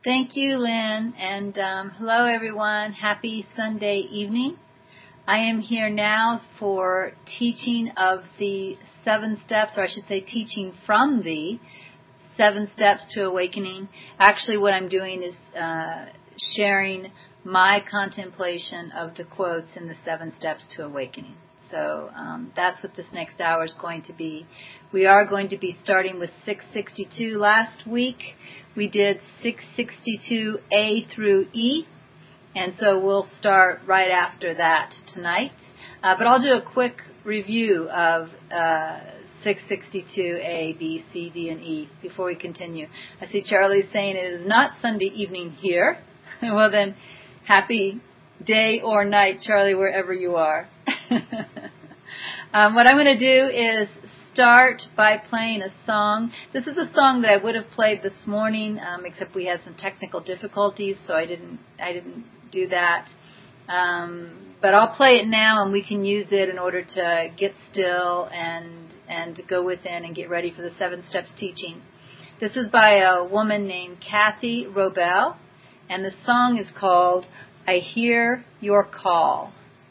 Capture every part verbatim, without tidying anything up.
Thank you, Lynn, and um, hello, everyone. Happy Sunday evening. I am here now for teaching of the seven steps, or I should say teaching from the seven steps to awakening. Actually, what I'm doing is uh, sharing my contemplation of the quotes in the seven steps to awakening. So um, that's what this next hour is going to be. We are going to be starting with six sixty-two. Last week we did six sixty-two A through E, and so we'll start right after that tonight. Uh, but I'll do a quick review of uh, six sixty-two A, B, C, D, and E before we continue. I see Charlie's saying it is not Sunday evening here. Well then, happy day or night, Charlie, wherever you are. um, what I'm going to do is start by playing a song. This is a song that I would have played this morning, um, except we had some technical difficulties, so I didn't I didn't do that. Um, but I'll play it now, and we can use it in order to get still and and go within and get ready for the Seven Steps teaching. This is by a woman named Kathy Robel, and the song is called I Hear Your Call.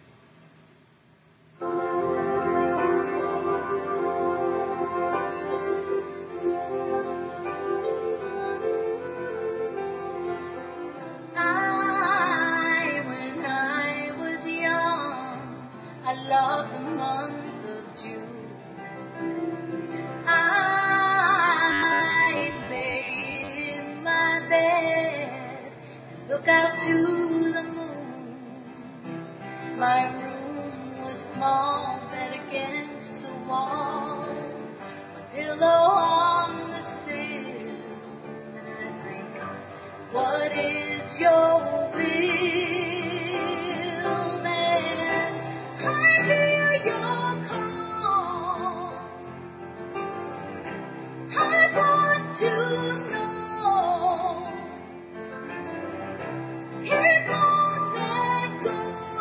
Look out to the moon. My room was small, bed against the wall, a pillow on the sill, and I think, what is your will? Then I hear your call. I want to know. It won't let go.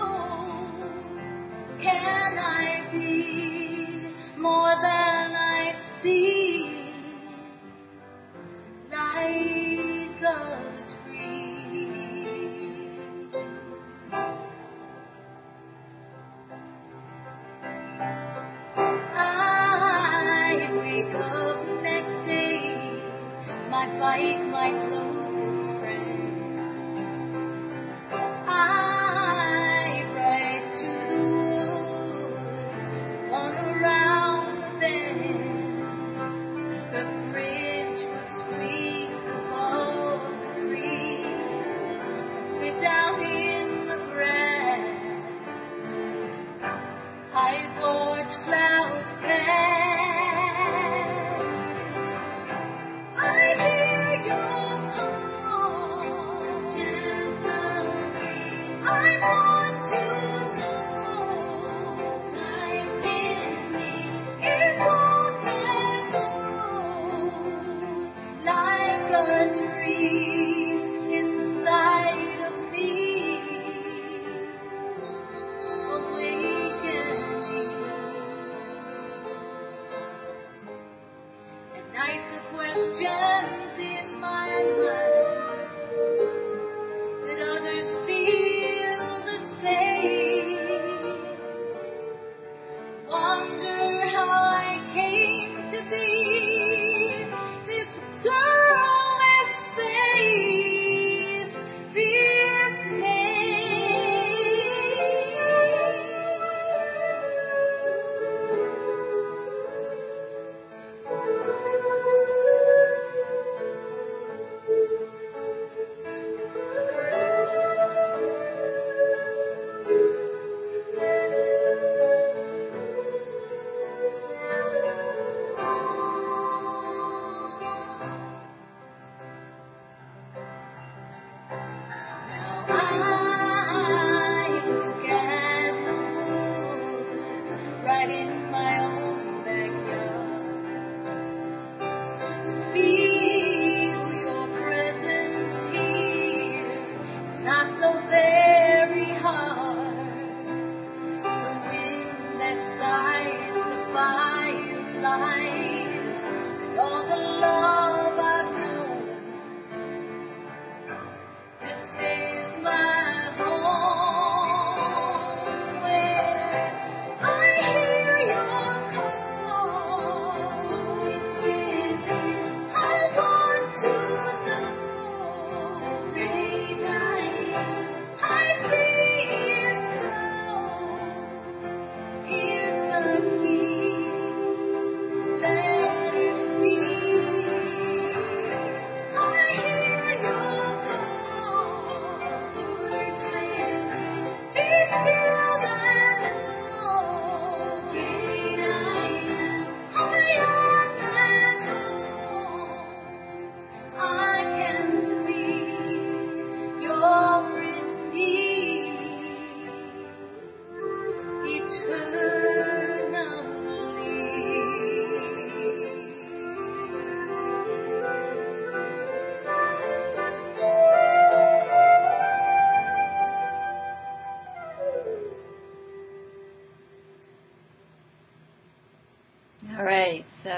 Can I be more than I see? Like a dream. I wake up next day, my fight, my closest friend. I ride to the woods, run around the bend. The bridge will squeak above the creek. Sit down in the grass. I watch clouds pass. I hear your call, gentle breeze. I want to know, life in me, it won't let go, like a dream inside of me, awakening. At night the questions in my mind, did others feel the same? Wonder how I came to be this girl with face, this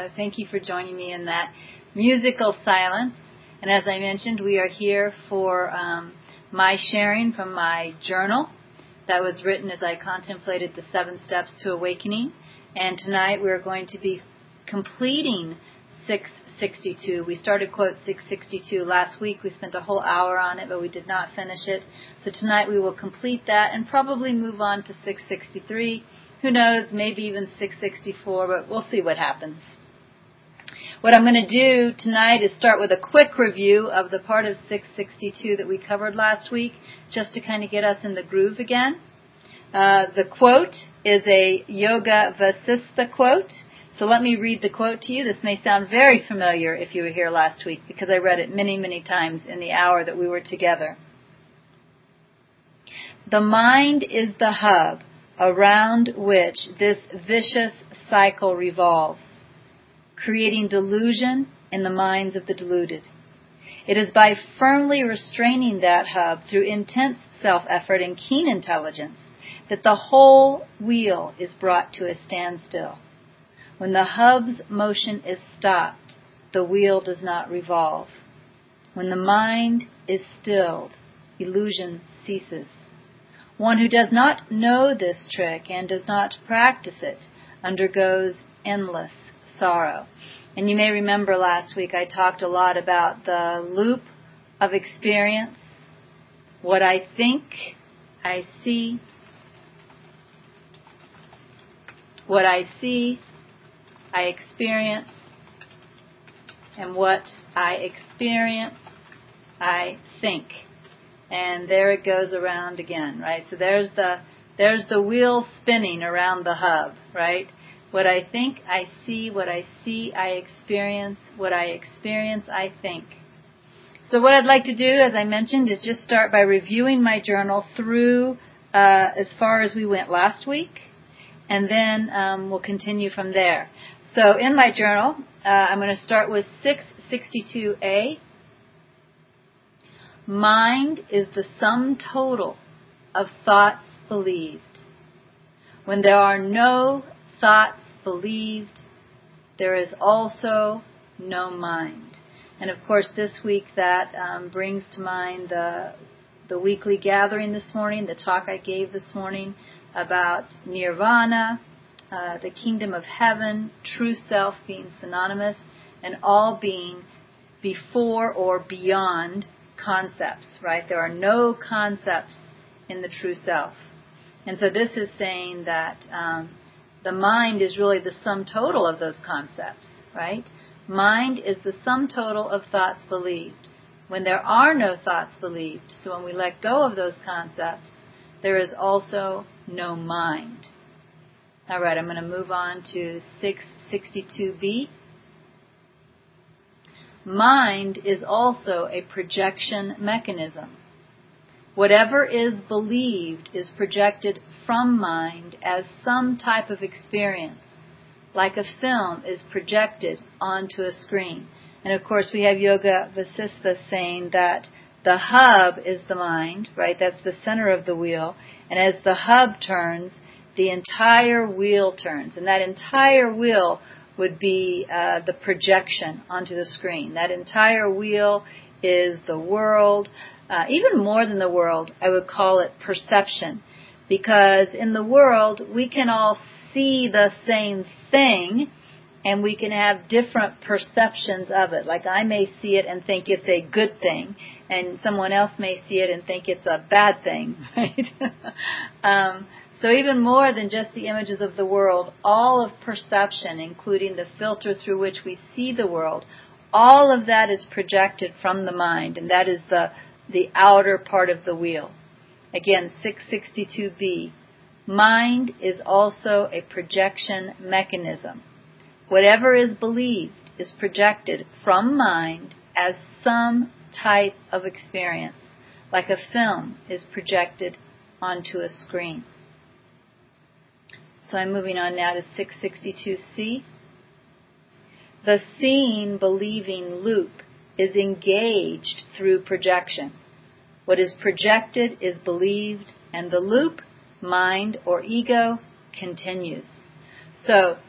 So thank you for joining me in that musical silence. And as I mentioned, we are here for um, my sharing from my journal that was written as I contemplated the seven steps to awakening. And tonight we're going to be completing six sixty-two. We started quote six sixty-two last week. We spent a whole hour on it, but we did not finish it. So tonight we will complete that and probably move on to six sixty-three. Who knows, maybe even six sixty-four, but we'll see what happens. What I'm going to do tonight is start with a quick review of the part of six sixty-two that we covered last week, just to kind of get us in the groove again. Uh, the quote is a Yoga Vasistha quote. So let me read the quote to you. This may sound very familiar if you were here last week, because I read it many, many times in the hour that we were together. The mind is the hub around which this vicious cycle revolves, creating delusion in the minds of the deluded. It is by firmly restraining that hub through intense self-effort and keen intelligence that the whole wheel is brought to a standstill. When the hub's motion is stopped, the wheel does not revolve. When the mind is stilled, illusion ceases. One who does not know this trick and does not practice it undergoes endless sorrow. And you may remember last week I talked a lot about the loop of experience. What I think, I see. What I see, I experience. And what I experience, I think. And there it goes around again, right? So there's the there's the wheel spinning around the hub, right? What I think, I see. What I see, I experience. What I experience, I think. So what I'd like to do, as I mentioned, is just start by reviewing my journal through uh, as far as we went last week, and then um, we'll continue from there. So in my journal, uh, I'm going to start with six sixty-two A. Mind is the sum total of thoughts believed. When there are no thoughts believed, there is also no mind. And of course, this week that um, brings to mind the the weekly gathering this morning, the talk I gave this morning about nirvana, uh, the kingdom of heaven, true self being synonymous, and all being before or beyond concepts, right? There are no concepts in the true self. And so this is saying that um, the mind is really the sum total of those concepts, right? Mind is the sum total of thoughts believed. When there are no thoughts believed, so when we let go of those concepts, there is also no mind. All right, I'm going to move on to six sixty-two B. Mind is also a projection mechanism. Whatever is believed is projected from mind as some type of experience, like a film is projected onto a screen. And of course we have Yoga Vasistha saying that the hub is the mind, right? That's the center of the wheel. And as the hub turns, the entire wheel turns. And that entire wheel would be uh, the projection onto the screen. That entire wheel is the world. Uh, even more than the world, I would call it perception. Because in the world, we can all see the same thing, and we can have different perceptions of it. Like I may see it and think it's a good thing, and someone else may see it and think it's a bad thing, right? um, So even more than just the images of the world, all of perception, including the filter through which we see the world, all of that is projected from the mind, and that is the, the outer part of the wheel. Again, six sixty-two B. Mind is also a projection mechanism. Whatever is believed is projected from mind as some type of experience, like a film is projected onto a screen. So I'm moving on now to six sixty-two C. The seeing, believing loop is engaged through projection. What is projected is believed, and the loop, mind or ego, continues. So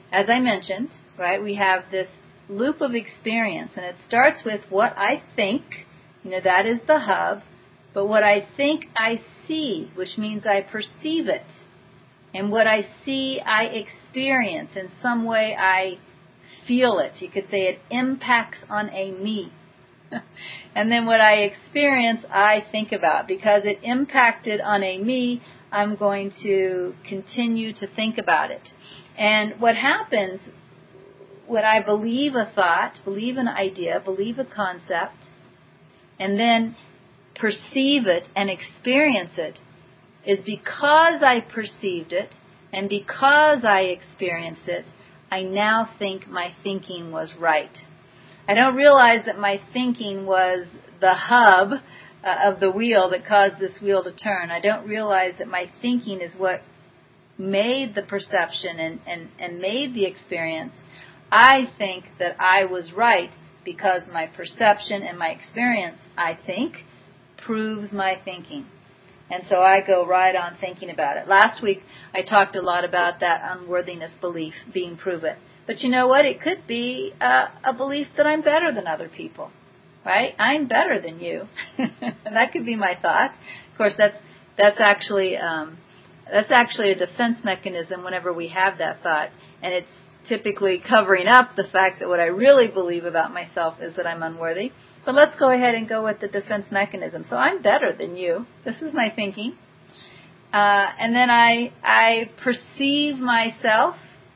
as I mentioned, right, we have this loop of experience, and it starts with what I think, you know, that is the hub, but what I think I see, which means I perceive it. And what I see, I experience. In some way, I feel it. You could say it impacts on a me. And then what I experience, I think about. Because it impacted on a me, I'm going to continue to think about it. And what happens, when I believe a thought, believe an idea, believe a concept, and then perceive it and experience it, is because I perceived it and because I experienced it, I now think my thinking was right. I don't realize that my thinking was the hub uh, of the wheel that caused this wheel to turn. I don't realize that my thinking is what made the perception and, and, and made the experience. I think that I was right because my perception and my experience, I think, proves my thinking. And so I go right on thinking about it. Last week I talked a lot about that unworthiness belief being proven. But you know what? It could be uh, a belief that I'm better than other people, right? I'm better than you. And that could be my thought. Of course, that's that's actually um, that's actually a defense mechanism whenever we have that thought, and it's typically covering up the fact that what I really believe about myself is that I'm unworthy. But let's go ahead and go with the defense mechanism. So I'm better than you. This is my thinking. Uh, and then I I perceive myself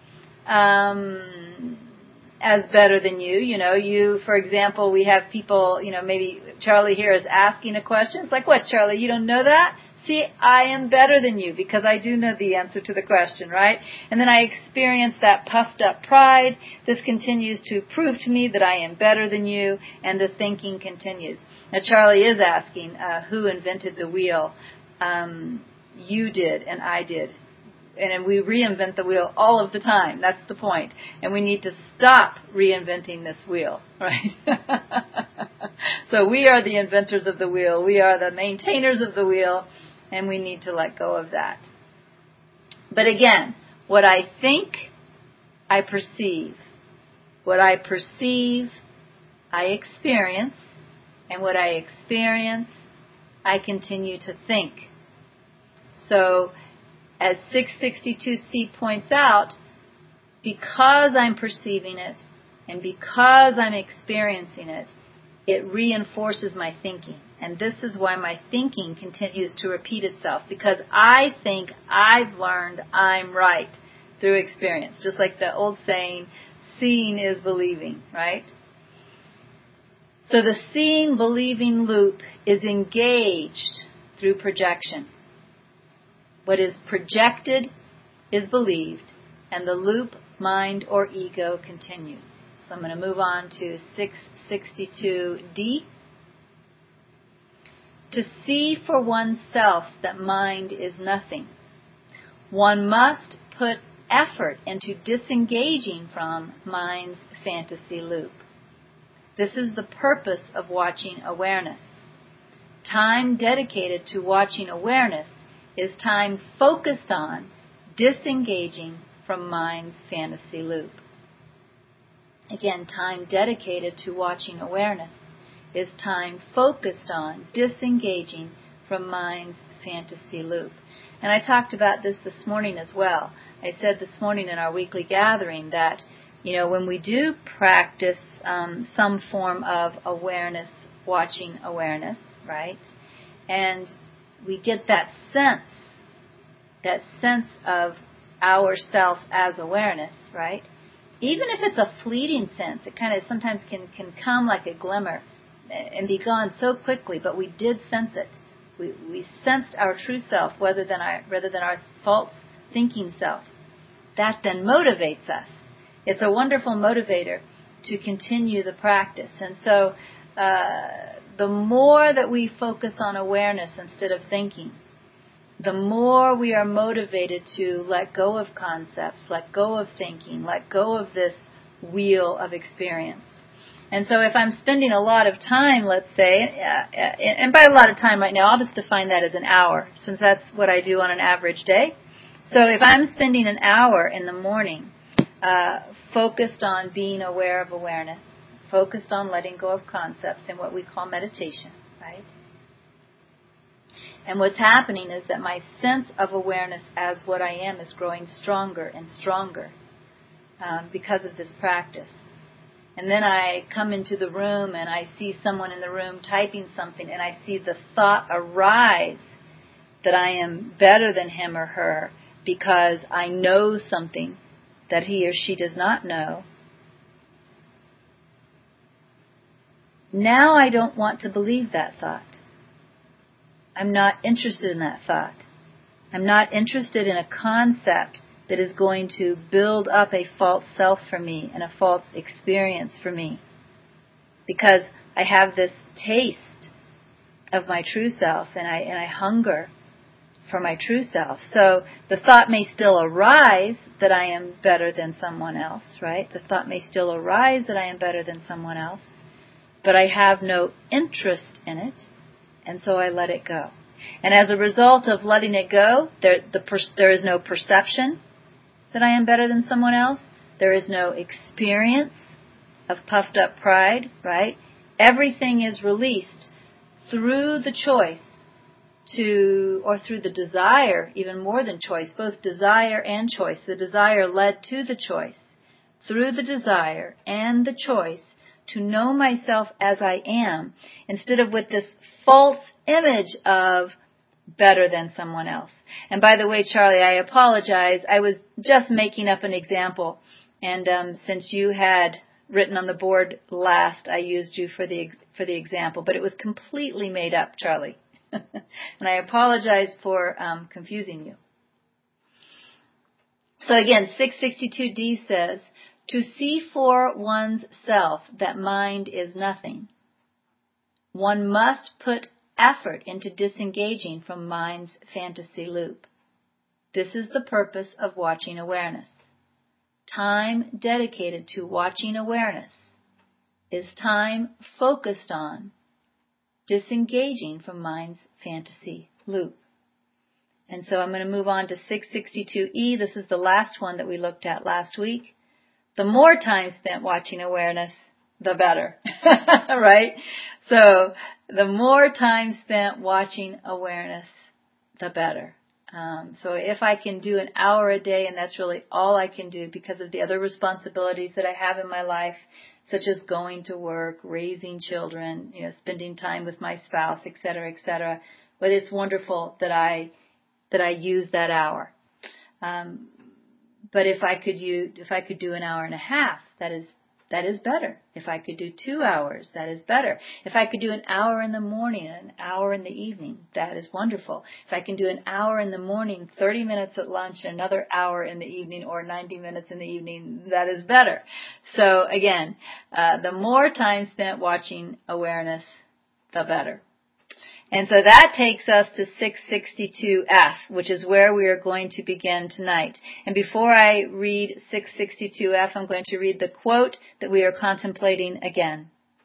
um, as better than you. You know, you, for example, we have people, you know, maybe Charlie here is asking a question. It's like, what, Charlie, you don't know that? See, I am better than you because I do know the answer to the question, right? And then I experience that puffed up pride. This continues to prove to me that I am better than you, and the thinking continues. Now, Charlie is asking, uh, who invented the wheel? Um, you did, and I did. And we reinvent the wheel all of the time. That's the point. And we need to stop reinventing this wheel, right? So we are the inventors of the wheel. We are the maintainers of the wheel. And we need to let go of that. But again, what I think, I perceive. What I perceive, I experience. And what I experience, I continue to think. So, as six sixty-two C points out, because I'm perceiving it and because I'm experiencing it, it reinforces my thinking. And this is why my thinking continues to repeat itself, because I think I've learned I'm right through experience. Just like the old saying, seeing is believing, right? So the seeing, believing loop is engaged through projection. What is projected is believed, and the loop, mind, or ego continues. So I'm going to move on to six sixty-two D. To see for oneself that mind is nothing, one must put effort into disengaging from mind's fantasy loop. This is the purpose of watching awareness. Time dedicated to watching awareness is time focused on disengaging from mind's fantasy loop. Again, time dedicated to watching awareness is time focused on disengaging from mind's fantasy loop. And I talked about this this morning as well. I said this morning in our weekly gathering that, you know, when we do practice um, some form of awareness, watching awareness, right, and we get that sense, that sense of ourself as awareness, right, even if it's a fleeting sense, it kind of sometimes can, can come like a glimmer and be gone so quickly, but we did sense it. We we sensed our true self rather than our rather than our false thinking self. That then motivates us. It's a wonderful motivator to continue the practice. And so uh, the more that we focus on awareness instead of thinking, the more we are motivated to let go of concepts, let go of thinking, let go of this wheel of experience. And so if I'm spending a lot of time, let's say, uh, and by a lot of time right now, I'll just define that as an hour, since that's what I do on an average day. So if I'm spending an hour in the morning uh, focused on being aware of awareness, focused on letting go of concepts in what we call meditation, right? And what's happening is that my sense of awareness as what I am is growing stronger and stronger um, because of this practice. And then I come into the room and I see someone in the room typing something, and I see the thought arise that I am better than him or her because I know something that he or she does not know. Now I don't want to believe that thought. I'm not interested in that thought. I'm not interested in a concept that is going to build up a false self for me and a false experience for me. Because I have this taste of my true self, and I and I hunger for my true self. So the thought may still arise that I am better than someone else, right? The thought may still arise that I am better than someone else, but I have no interest in it, and so I let it go. And as a result of letting it go, there, the per, there is no perception that I am better than someone else. There is no experience of puffed up pride, right? Everything is released through the choice to, or through the desire, even more than choice, both desire and choice. The desire led to the choice. Through the desire and the choice to know myself as I am, instead of with this false image of better than someone else. And by the way, Charlie, I apologize. I was just making up an example. And um, since you had written on the board last, I used you for the for the example. But it was completely made up, Charlie. And I apologize for um, confusing you. So again, six sixty-two D says, to see for one's self that mind is nothing, one must put effort into disengaging from mind's fantasy loop. This is the purpose of watching awareness. Time dedicated to watching awareness is time focused on disengaging from mind's fantasy loop. And so I'm going to move on to six sixty-two E. This is the last one that we looked at last week. The more time spent watching awareness, the better, right? So the more time spent watching awareness, the better. Um, so if I can do an hour a day, and that's really all I can do because of the other responsibilities that I have in my life, such as going to work, raising children, you know, spending time with my spouse, et cetera, et cetera. But it's wonderful that I that I use that hour. Um, but if I could use, if I could do an hour and a half, that is that is better. If I could do two hours, that is better. If I could do an hour in the morning and an hour in the evening, that is wonderful. If I can do an hour in the morning, thirty minutes at lunch, and another hour in the evening, or ninety minutes in the evening, that is better. So again, uh, the more time spent watching awareness, the better. And so that takes us to six sixty-two F, which is where we are going to begin tonight. And before I read six sixty-two F, I'm going to read the quote that we are contemplating again.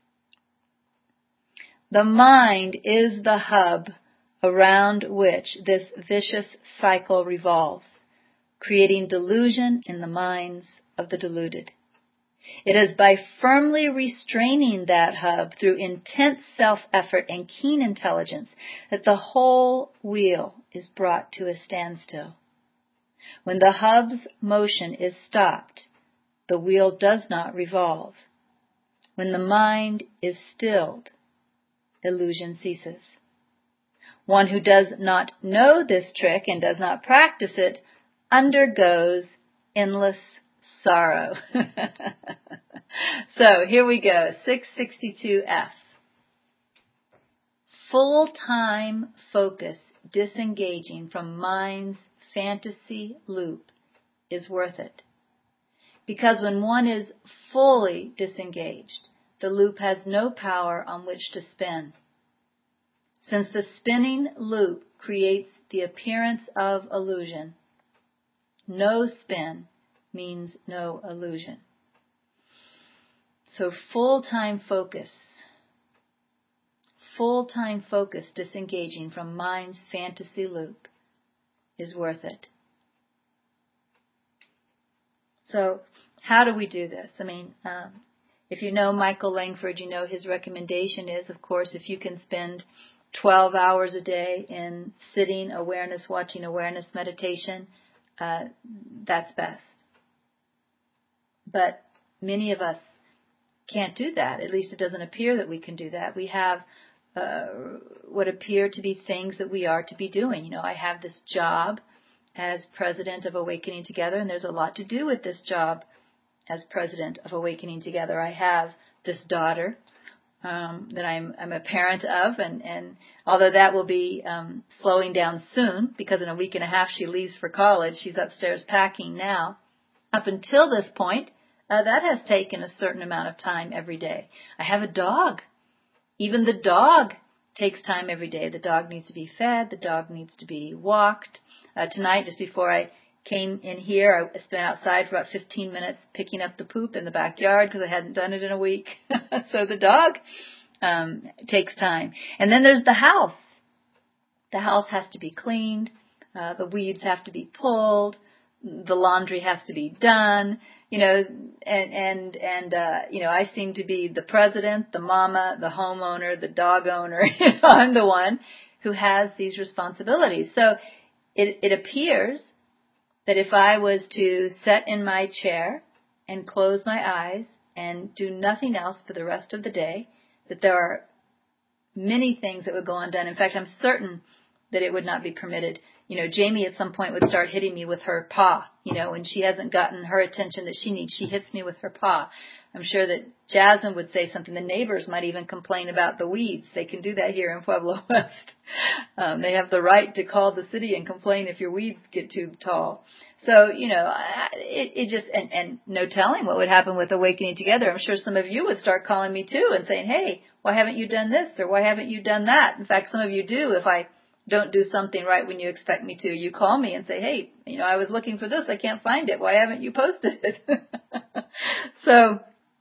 The mind is the hub around which this vicious cycle revolves, creating delusion in the minds of the deluded. It is by firmly restraining that hub through intense self-effort and keen intelligence that the whole wheel is brought to a standstill. When the hub's motion is stopped, the wheel does not revolve. When the mind is stilled, illusion ceases. One who does not know this trick and does not practice it undergoes endless sorrow. So here we go, six sixty-two F. Full-time focus disengaging from mind's fantasy loop is worth it. Because when one is fully disengaged, the loop has no power on which to spin. Since the spinning loop creates the appearance of illusion, no spin means no illusion. So full-time focus, full-time focus disengaging from mind's fantasy loop is worth it. So how do we do this? I mean, um, if you know Michael Langford, you know his recommendation is, of course, if you can spend twelve hours a day in sitting, awareness, watching, awareness, meditation, uh, that's best. But many of us can't do that. At least it doesn't appear that we can do that. We have uh, what appear to be things that we are to be doing. You know, I have this job as president of Awakening Together, and there's a lot to do with this job as president of Awakening Together. I have this daughter um, that I'm, I'm a parent of, and, and although that will be um, slowing down soon, because in a week and a half she leaves for college, she's upstairs packing now. Up until this point, uh, that has taken a certain amount of time every day. I have a dog. Even the dog takes time every day. The dog needs to be fed. The dog needs to be walked. Uh, tonight, just before I came in here, I spent outside for about fifteen minutes picking up the poop in the backyard because I hadn't done it in a week. So the dog um, takes time. And then there's the house. The house has to be cleaned. Uh, the weeds have to be pulled. The laundry has to be done. You know, and, and, and, uh, you know, I seem to be the president, the mama, the homeowner, the dog owner. I'm the one who has these responsibilities. So it, it appears that if I was to sit in my chair and close my eyes and do nothing else for the rest of the day, that there are many things that would go undone. In fact, I'm certain that it would not be permitted. You know, Jamie at some point would start hitting me with her paw. You know, when she hasn't gotten her attention that she needs, she hits me with her paw. I'm sure that Jasmine would say something. The neighbors might even complain about the weeds. They can do that here in Pueblo West. Um, they have the right to call the city and complain if your weeds get too tall. So, you know, it, it just, and, and no telling what would happen with Awakening Together. I'm sure some of you would start calling me too and saying, hey, why haven't you done this or why haven't you done that? In fact, some of you do. If I don't do something right when you expect me to, you call me and say, hey, you know, I was looking for this. I can't find it. Why haven't you posted it? so,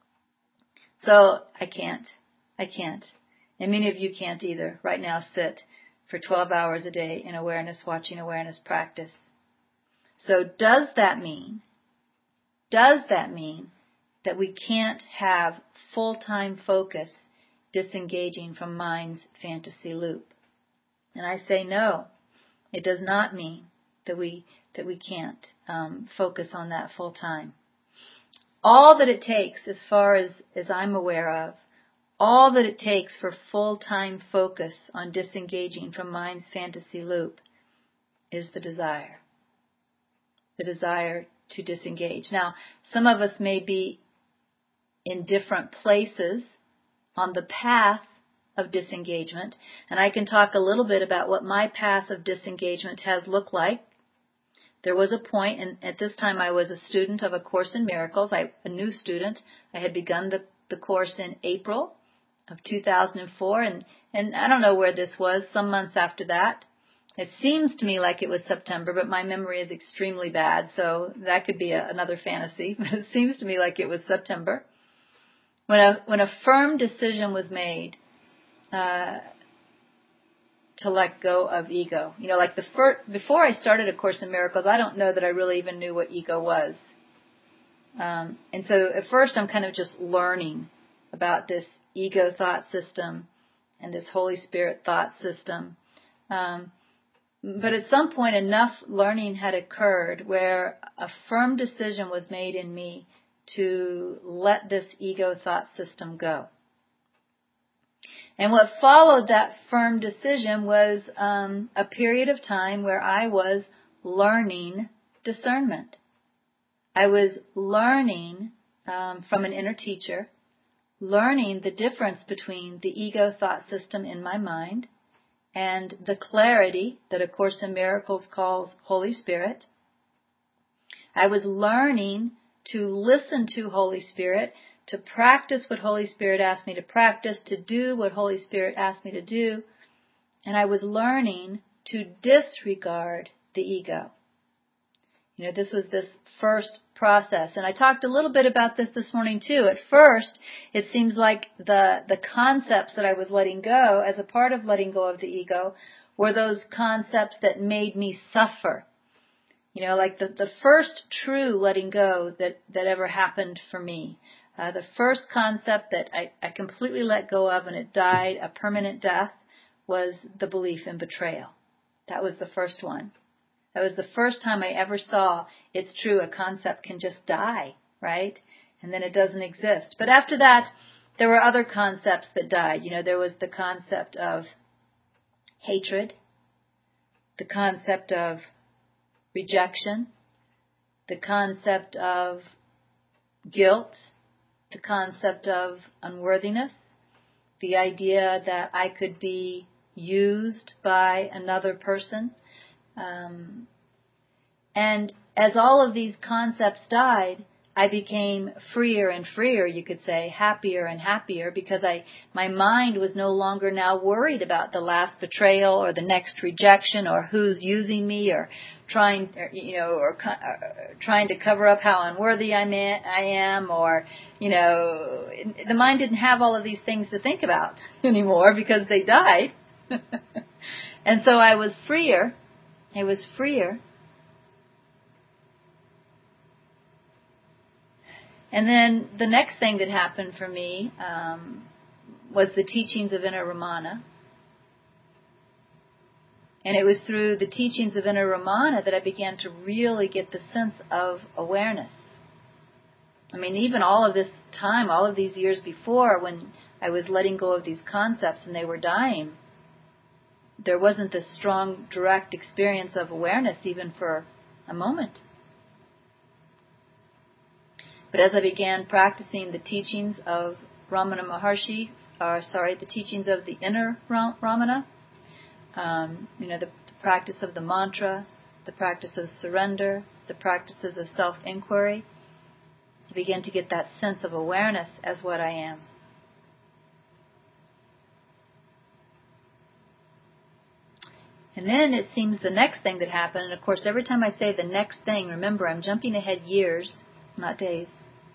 so I can't. I can't. And many of you can't either. Right now, sit for twelve hours a day in awareness, watching awareness practice. So does that mean, does that mean that we can't have full-time focus disengaging from mind's fantasy loop? And I say no. It does not mean that we that we can't um, focus on that full time. All that it takes, as far as, as I'm aware of, all that it takes for full-time focus on disengaging from mind's fantasy loop is the desire. The desire to disengage. Now, some of us may be in different places on the path of disengagement, and I can talk a little bit about what my path of disengagement has looked like. There was a point, and at this time I was a student of A Course in Miracles, I, a new student. I had begun the, the course in April of two thousand four, and, and I don't know where this was, some months after that. It seems to me like it was September, but my memory is extremely bad, so that could be a, another fantasy. But it seems to me like it was September. When a, when a firm decision was made uh, to let go of ego. You know, like the first, before I started A Course in Miracles, I don't know that I really even knew what ego was. Um, and so at first I'm kind of just learning about this ego thought system and this Holy Spirit thought system. Um, But at some point, enough learning had occurred where a firm decision was made in me to let this ego thought system go. And what followed that firm decision was um, a period of time where I was learning discernment. I was learning um, from an inner teacher, learning the difference between the ego thought system in my mind and the clarity that A Course in Miracles calls Holy Spirit. I was learning to listen to Holy Spirit, to practice what Holy Spirit asked me to practice, to do what Holy Spirit asked me to do. And I was learning to disregard the ego. You know, this was this first process. And I talked a little bit about this this morning too. At first, it seems like the, the concepts that I was letting go as a part of letting go of the ego were those concepts that made me suffer. You know, like the, the first true letting go that, that ever happened for me. Uh, the first concept that I, I completely let go of and it died a permanent death was the belief in betrayal. That was the first one. That was the first time I ever saw it's true, a concept can just die, right? And then it doesn't exist. But after that, there were other concepts that died. You know, there was the concept of hatred, the concept of rejection, the concept of guilt, the concept of unworthiness, the idea that I could be used by another person. Um, and as all of these concepts died, I became freer and freer, you could say, happier and happier, because I, my mind was no longer now worried about the last betrayal or the next rejection or who's using me or trying, or, you know, or, or trying to cover up how unworthy I, may, I am, or, you know, the mind didn't have all of these things to think about anymore because they died. And so I was freer. I was freer. And then the next thing that happened for me um, was the teachings of Inner Ramana. And it was through the teachings of Inner Ramana that I began to really get the sense of awareness. I mean, even all of this time, all of these years before, when I was letting go of these concepts and they were dying, there wasn't this strong, direct experience of awareness even for a moment. But as I began practicing the teachings of Ramana Maharshi, or sorry, the teachings of the Inner Ramana, um, you know, the, the practice of the mantra, the practice of surrender, the practices of self-inquiry, I began to get that sense of awareness as what I am. And then it seems the next thing that happened, and of course every time I say the next thing, remember I'm jumping ahead years, not days.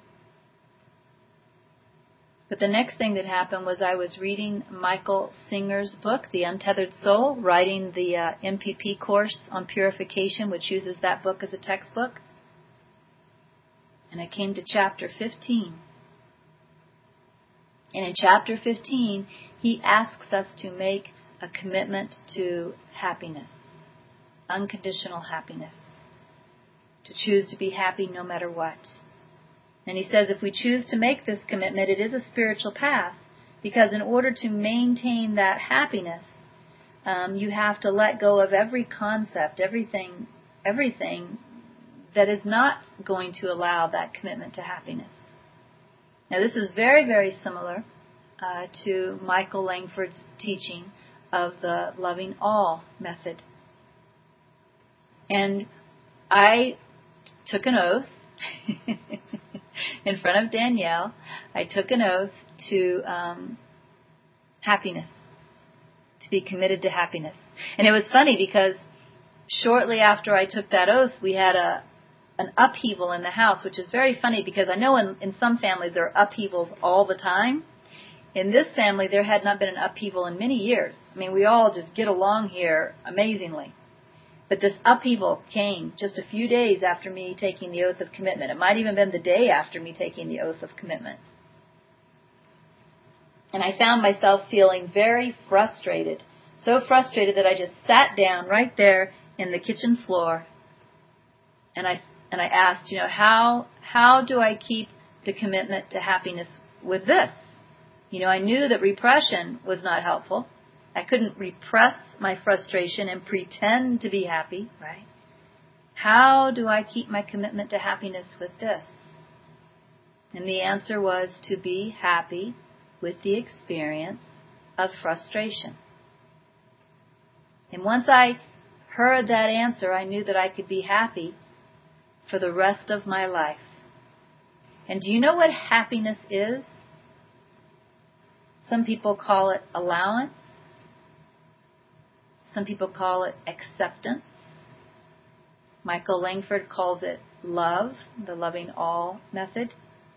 But the next thing that happened was I was reading Michael Singer's book, The Untethered Soul, writing the uh, M P P course on purification, which uses that book as a textbook. And I came to chapter fifteen. And in chapter fifteen, he asks us to make a commitment to happiness, unconditional happiness, to choose to be happy no matter what. And he says if we choose to make this commitment, it is a spiritual path, because in order to maintain that happiness, um, you have to let go of every concept, everything, everything that is not going to allow that commitment to happiness. Now this is very, very similar uh, to Michael Langford's teaching of the Loving All method. And I took an oath in front of Danielle. I took an oath to um, happiness, to be committed to happiness. And it was funny because shortly after I took that oath, we had a an upheaval in the house, which is very funny because I know in, in some families there are upheavals all the time. In this family, there had not been an upheaval in many years. I mean, we all just get along here amazingly. But this upheaval came just a few days after me taking the oath of commitment. It might even have been the day after me taking the oath of commitment. And I found myself feeling very frustrated. So frustrated that I just sat down right there in the kitchen floor. And I and I asked, you know, how how do I keep the commitment to happiness with this? You know, I knew that repression was not helpful. I couldn't repress my frustration and pretend to be happy, right? How do I keep my commitment to happiness with this? And the answer was to be happy with the experience of frustration. And once I heard that answer, I knew that I could be happy for the rest of my life. And do you know what happiness is? Some people call it allowance. Some people call it acceptance. Michael Langford calls it love, the Loving All method.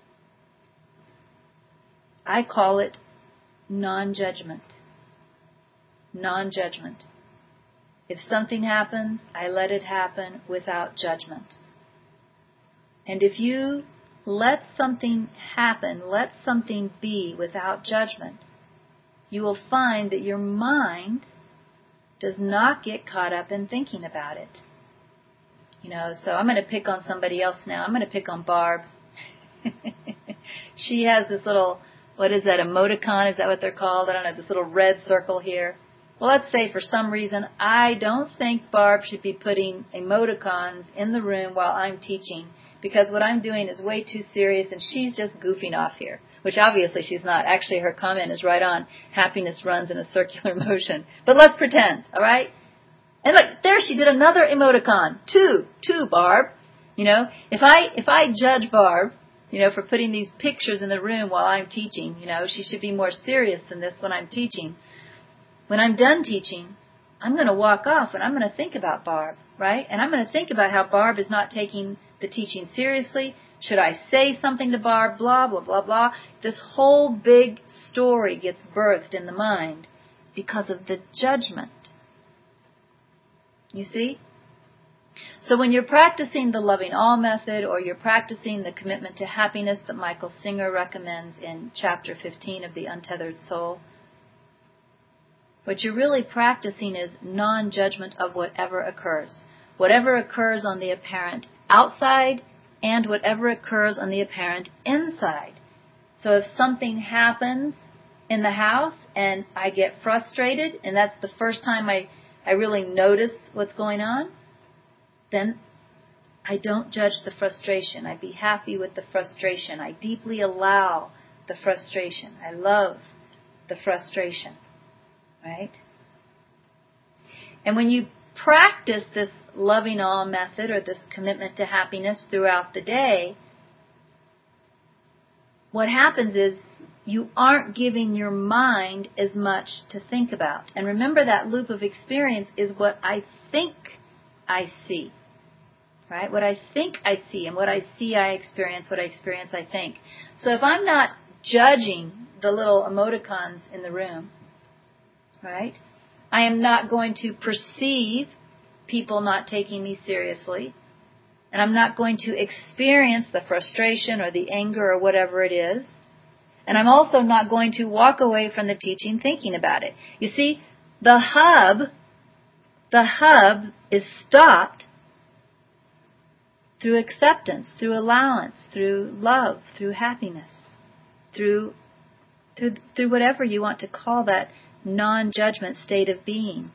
I call it non-judgment. Non-judgment. If something happens, I let it happen without judgment. And if you let something happen, let something be without judgment, you will find that your mind does not get caught up in thinking about it. You know, so I'm going to pick on somebody else now. I'm going to pick on Barb. She has this little, what is that, emoticon? Is that what they're called? I don't know, this little red circle here. Well, let's say for some reason I don't think Barb should be putting emoticons in the room while I'm teaching, because what I'm doing is way too serious and she's just goofing off here, which obviously she's not. Actually, her comment is right on. Happiness runs in a circular motion. But let's pretend, all right? And look, there she did another emoticon. Two, two, Barb. You know, if I if I judge Barb, you know, for putting these pictures in the room while I'm teaching, you know, she should be more serious than this when I'm teaching. When I'm done teaching, I'm going to walk off and I'm going to think about Barb, right? And I'm going to think about how Barb is not taking the teaching seriously. Should I say something to Barb? Blah, blah, blah, blah. This whole big story gets birthed in the mind because of the judgment. You see? So when you're practicing the loving all method, or you're practicing the commitment to happiness that Michael Singer recommends in chapter fifteen of The Untethered Soul, what you're really practicing is non-judgment of whatever occurs. Whatever occurs on the apparent outside and whatever occurs on the apparent inside. So if something happens in the house and I get frustrated, and that's the first time I, I really notice what's going on, then I don't judge the frustration. I be happy with the frustration. I deeply allow the frustration. I love the frustration. Right? And when you practice this loving all method, or this commitment to happiness throughout the day, what happens is you aren't giving your mind as much to think about. And remember, that loop of experience is what I think I see. Right? What I think I see, and what I see I experience, what I experience I think. So if I'm not judging the little emoticons in the room, right? I am not going to perceive people not taking me seriously. And I'm not going to experience the frustration or the anger or whatever it is. And I'm also not going to walk away from the teaching thinking about it. You see, the hub, the hub is stopped through acceptance, through allowance, through love, through happiness, through, through, through whatever you want to call that non-judgment state of being.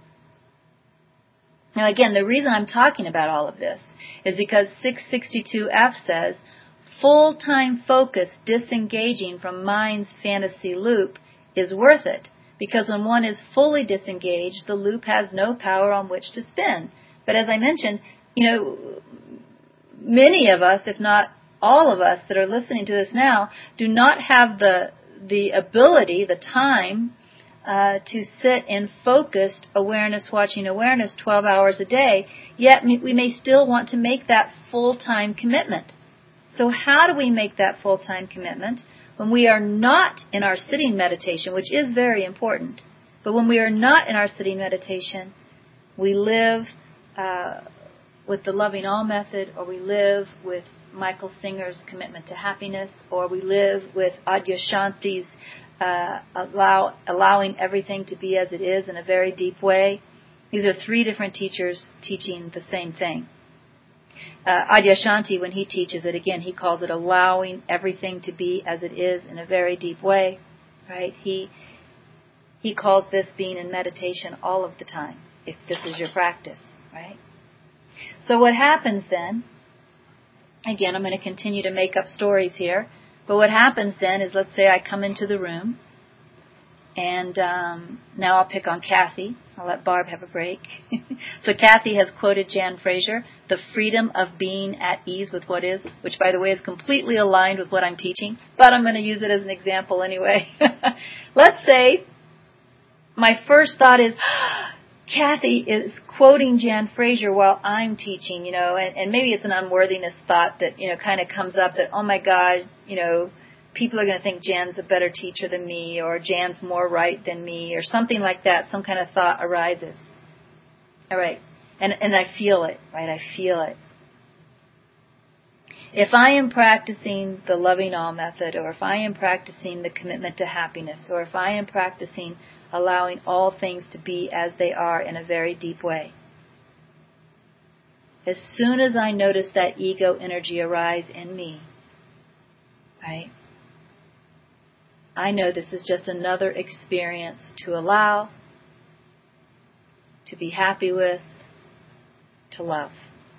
Now again, the reason I'm talking about all of this is because six sixty-two F says, full-time focus disengaging from mind's fantasy loop is worth it, because when one is fully disengaged, the loop has no power on which to spin. But as I mentioned, you know, many of us, if not all of us that are listening to this now, do not have the the ability, the time, Uh, to sit in focused awareness, watching awareness twelve hours a day, yet we may still want to make that full-time commitment. So how do we make that full-time commitment? When we are not in our sitting meditation, which is very important, but when we are not in our sitting meditation, we live uh, with the loving all method, or we live with Michael Singer's commitment to happiness, or we live with Adyashanti's Uh, allow, allowing everything to be as it is in a very deep way. These are three different teachers teaching the same thing. Uh, Adyashanti, when he teaches it, again, he calls it allowing everything to be as it is in a very deep way. Right? He he calls this being in meditation all of the time, if this is your practice. Right? So what happens then? Again, I'm going to continue to make up stories here. But what happens then is, let's say I come into the room, and um, now I'll pick on Kathy. I'll let Barb have a break. So Kathy has quoted Jan Fraser, the freedom of being at ease with what is, which, by the way, is completely aligned with what I'm teaching, but I'm going to use it as an example anyway. Let's say my first thought is, Kathy is quoting Jan Fraser while I'm teaching, you know, and, and maybe it's an unworthiness thought that, you know, kind of comes up that, oh my God, you know, people are going to think Jan's a better teacher than me, or Jan's more right than me, or something like that. Some kind of thought arises. All right. And, and I feel it, right? I feel it. If I am practicing the loving all method, or if I am practicing the commitment to happiness, or if I am practicing allowing all things to be as they are in a very deep way, as soon as I notice that ego energy arise in me, right, I know this is just another experience to allow, to be happy with, to love.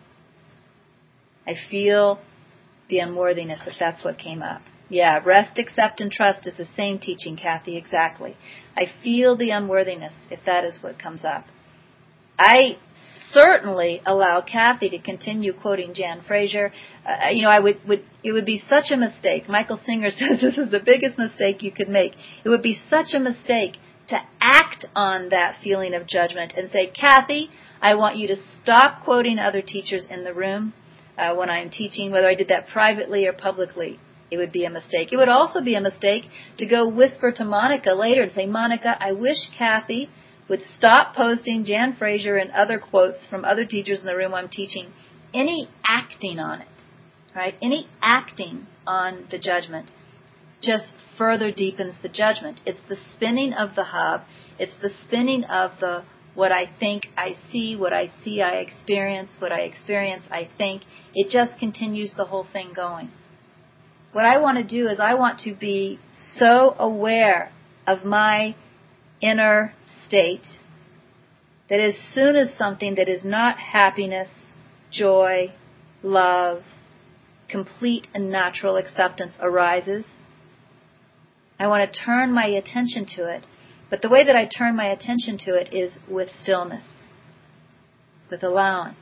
I feel the unworthiness if that's what came up. Yeah, rest, accept, and trust is the same teaching, Kathy, exactly. I feel the unworthiness if that is what comes up. I certainly allow Kathy to continue quoting Jan Fraser. Uh, you know, I would, would, it would be such a mistake. Michael Singer says this is the biggest mistake you could make. It would be such a mistake to act on that feeling of judgment and say, Kathy, I want you to stop quoting other teachers in the room uh, when I'm teaching, whether I did that privately or publicly. It would be a mistake. It would also be a mistake to go whisper to Monica later and say, Monica, I wish Kathy would stop posting Jan Fraser and other quotes from other teachers in the room I'm teaching. Any acting on it, right? Any acting on the judgment just further deepens the judgment. It's the spinning of the hub. It's the spinning of the what I think I see, what I see I experience, what I experience I think. It just continues the whole thing going. What I want to do is I want to be so aware of my inner state that as soon as something that is not happiness, joy, love, complete and natural acceptance arises, I want to turn my attention to it. But the way that I turn my attention to it is with stillness, with allowance,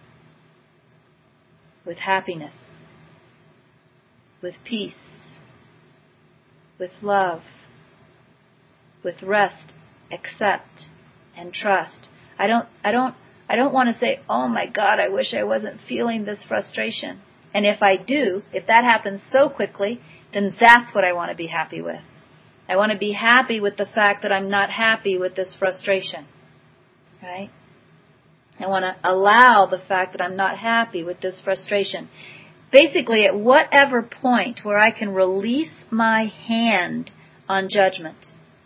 with happiness, with peace, with love, with rest, accept, and trust. I don't, I don't, I don't want to say, oh my God, I wish I wasn't feeling this frustration. And if I do, if that happens so quickly, then that's what I want to be happy with. I want to be happy with the fact that I'm not happy with this frustration, right? I want to allow the fact that I'm not happy with this frustration. Basically, at whatever point where I can release my hand on judgment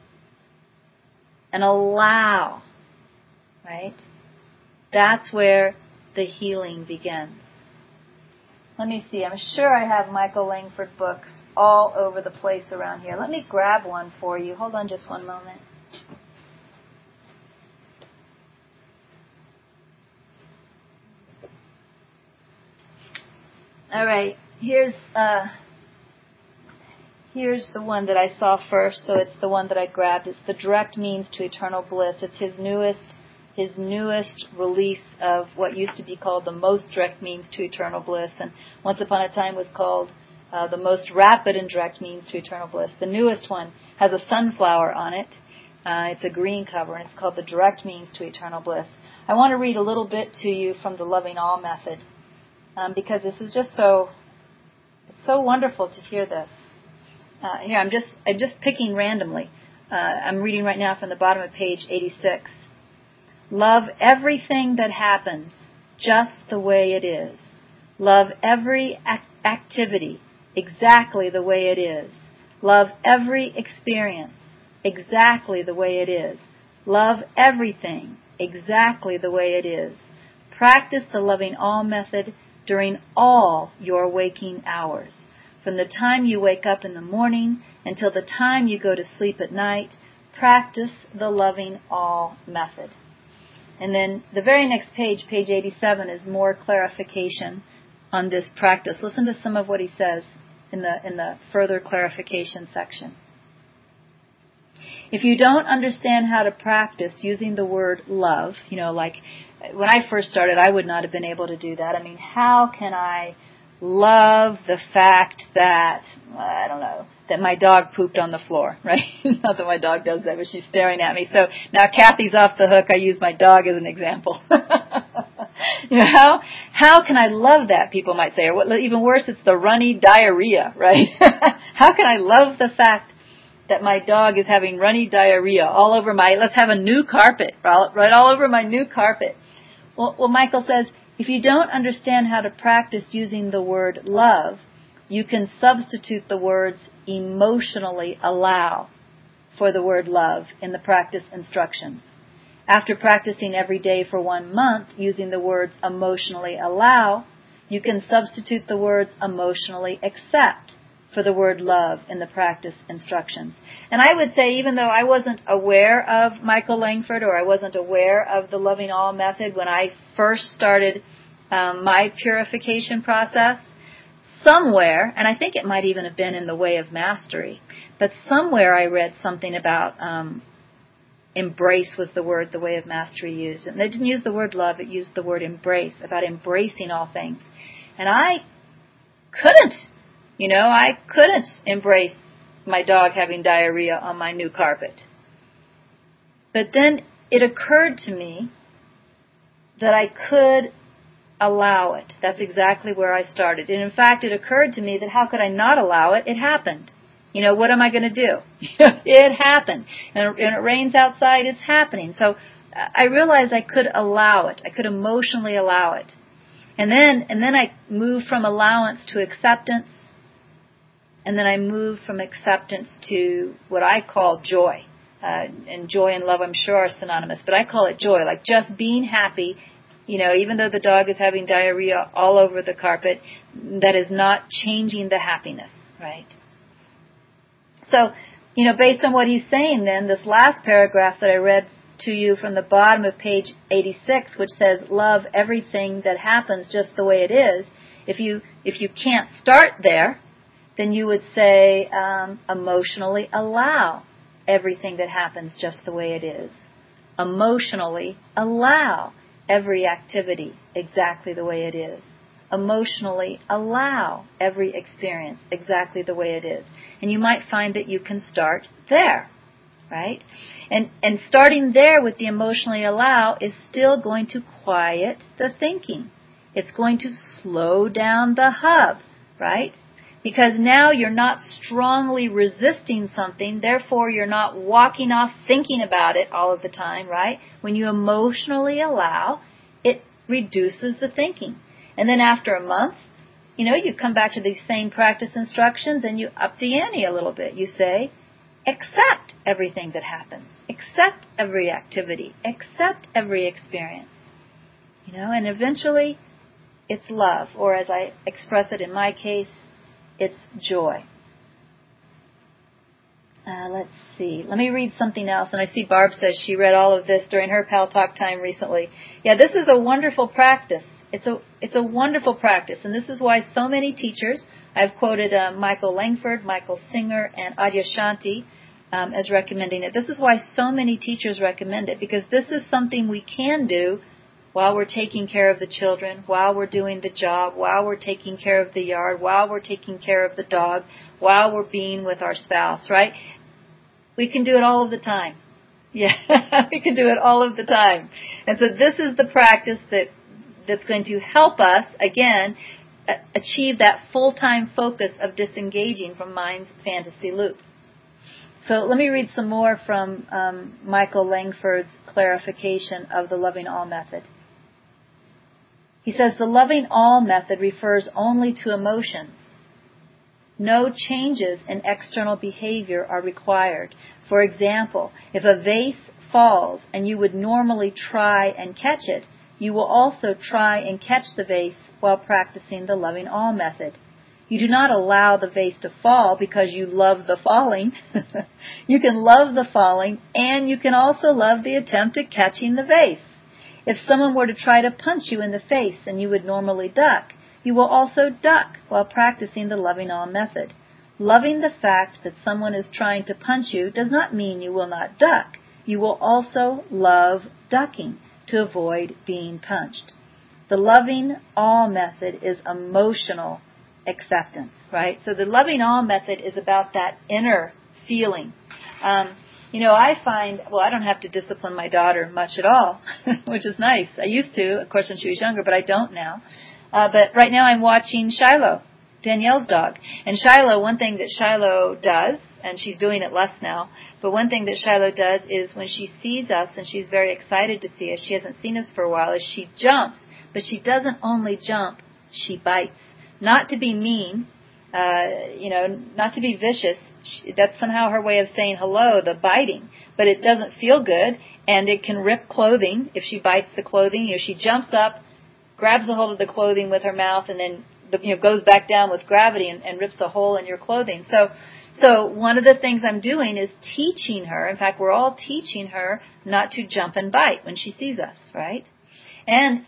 and allow, right? That's where the healing begins. Let me see. I'm sure I have Michael Langford books all over the place around here. Let me grab one for you. Hold on just one moment. All right. Here's uh, here's the one that I saw first. So it's the one that I grabbed. It's The Direct Means to Eternal Bliss. It's his newest his newest release of what used to be called The Most Direct Means to Eternal Bliss, and once upon a time was called uh, The Most Rapid and Direct Means to Eternal Bliss. The newest one has a sunflower on it. Uh, it's a green cover, and it's called The Direct Means to Eternal Bliss. I want to read a little bit to you from the Loving All Method, um, because this is just so, it's so wonderful to hear this. Uh, here, I'm just, I'm just picking randomly. Uh, I'm reading right now from the bottom of page eighty-six. Love everything that happens just the way it is. Love every ac- activity exactly the way it is. Love every experience exactly the way it is. Love everything exactly the way it is. Practice the Loving All method during all your waking hours. From the time you wake up in the morning until the time you go to sleep at night, practice the Loving All method. And then the very next page, page eighty-seven, is more clarification on this practice. Listen to some of what he says in the in the further clarification section. If you don't understand how to practice using the word love, you know, like when I first started, I would not have been able to do that. I mean, how can I love the fact that, I don't know, that my dog pooped on the floor, right? Not that my dog does that, but she's staring at me. So now Kathy's off the hook. I use my dog as an example. You know, how, how can I love that, people might say. Or what, even worse, it's the runny diarrhea, right? How can I love the fact that my dog is having runny diarrhea all over my, let's have a new carpet, right all over my new carpet. Well, well, Michael says, if you don't understand how to practice using the word love, you can substitute the words emotionally allow for the word love in the practice instructions. After practicing every day for one month using the words emotionally allow, you can substitute the words emotionally accept for the word love in the practice instructions. And I would say, even though I wasn't aware of Michael Langford, or I wasn't aware of the Loving All method when I first started um, my purification process, somewhere, and I think it might even have been in The Way of Mastery, but somewhere I read something about um, embrace was the word The Way of Mastery used. And they didn't use the word love, it used the word embrace, about embracing all things. And I couldn't, you know, I couldn't embrace my dog having diarrhea on my new carpet. But then it occurred to me that I could allow it. That's exactly where I started. And in fact, it occurred to me that how could I not allow it? It happened. You know, what am I going to do? It happened. And it rains outside, it's happening. So I realized I could allow it. I could emotionally allow it. And then, and then I moved from allowance to acceptance. And then I moved from acceptance to what I call joy. Uh, and joy and love, I'm sure, are synonymous. But I call it joy, like just being happy. You know, even though the dog is having diarrhea all over the carpet, that is not changing the happiness, right? So, you know, based on what he's saying then, this last paragraph that I read to you from the bottom of page eighty-six, which says, love everything that happens just the way it is, if you if you can't start there, then you would say, um, emotionally allow everything that happens just the way it is. Emotionally allow every activity exactly the way it is. Emotionally allow every experience exactly the way it is. And you might find that you can start there, right? And and starting there with the emotionally allow is still going to quiet the thinking. It's going to slow down the hub, right? Because now you're not strongly resisting something, therefore you're not walking off thinking about it all of the time, right? When you emotionally allow, it reduces the thinking. And then after a month, you know, you come back to these same practice instructions and you up the ante a little bit. You say, accept everything that happens. Accept every activity. Accept every experience. You know, and eventually it's love, or as I express it in my case, it's joy. Uh, let's see. Let me read something else. And I see Barb says she read all of this during her Pal Talk time recently. Yeah, this is a wonderful practice. It's a it's a wonderful practice. And this is why so many teachers, I've quoted uh, Michael Langford, Michael Singer, and Adyashanti um, as recommending it. This is why so many teachers recommend it, because this is something we can do while we're taking care of the children, while we're doing the job, while we're taking care of the yard, while we're taking care of the dog, while we're being with our spouse, right? We can do it all of the time. Yeah, we can do it all of the time. And so this is the practice that that's going to help us, again, achieve that full-time focus of disengaging from mind's fantasy loop. So let me read some more from um, Michael Langford's clarification of the Loving All method. He says, the Loving All method refers only to emotions. No changes in external behavior are required. For example, if a vase falls and you would normally try and catch it, you will also try and catch the vase while practicing the Loving All method. You do not allow the vase to fall because you love the falling. You can love the falling, and you can also love the attempt at catching the vase. If someone were to try to punch you in the face and you would normally duck, you will also duck while practicing the Loving All method. Loving the fact that someone is trying to punch you does not mean you will not duck. You will also love ducking to avoid being punched. The Loving All method is emotional acceptance, right? So the Loving All method is about that inner feeling. Um, you know, I find, well, I don't have to discipline my daughter much at all, which is nice. I used to, of course, when she was younger, but I don't now. Uh, but right now I'm watching Shiloh, Danielle's dog. And Shiloh, one thing that Shiloh does and she's doing it less now. But one thing that Shiloh does is when she sees us, and she's very excited to see us, she hasn't seen us for a while, is she jumps. But she doesn't only jump, she bites. Not to be mean, uh, you know, not to be vicious. She, that's somehow her way of saying hello, the biting. But it doesn't feel good, and it can rip clothing if she bites the clothing. You know, she jumps up, grabs a hold of the clothing with her mouth, and then the, you know goes back down with gravity and, and rips a hole in your clothing. So, so one of the things I'm doing is teaching her. In fact, we're all teaching her not to jump and bite when she sees us, right? And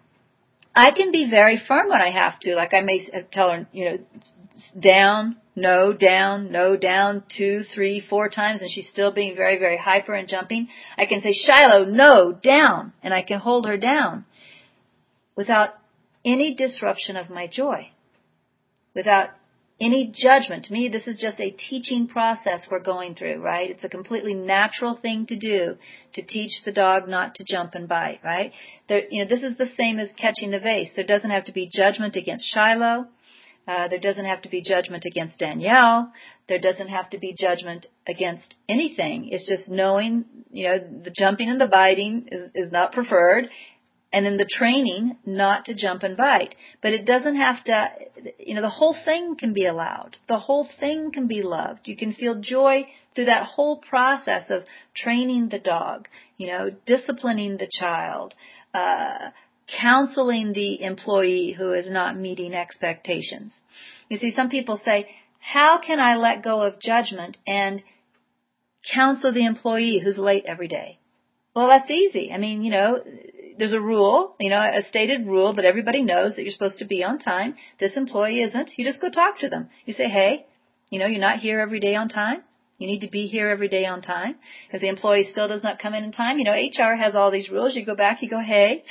I can be very firm when I have to. Like I may tell her, you know, down, no, down, no, down, two, three, four times, and she's still being very, very hyper and jumping. I can say, Shiloh, no, down, and I can hold her down without any disruption of my joy, without any judgment. To me, this is just a teaching process we're going through, right? It's a completely natural thing to do to teach the dog not to jump and bite, right? There, you know, this is the same as catching the vase. There doesn't have to be judgment against Shiloh. Uh, there doesn't have to be judgment against Danielle. There doesn't have to be judgment against anything. It's just knowing, you know, the jumping and the biting is, is not preferred. And then the training not to jump and bite. But it doesn't have to, you know, the whole thing can be allowed. The whole thing can be loved. You can feel joy through that whole process of training the dog, you know, disciplining the child, uh, counseling the employee who is not meeting expectations. You see, some people say, how can I let go of judgment and counsel the employee who's late every day? Well, that's easy. I mean, you know, there's a rule, you know, a stated rule that everybody knows that you're supposed to be on time. This employee isn't. You just go talk to them. You say, hey, you know, you're not here every day on time. You need to be here every day on time. If the employee still does not come in on time, you know, H R has all these rules. You go back, you go, hey,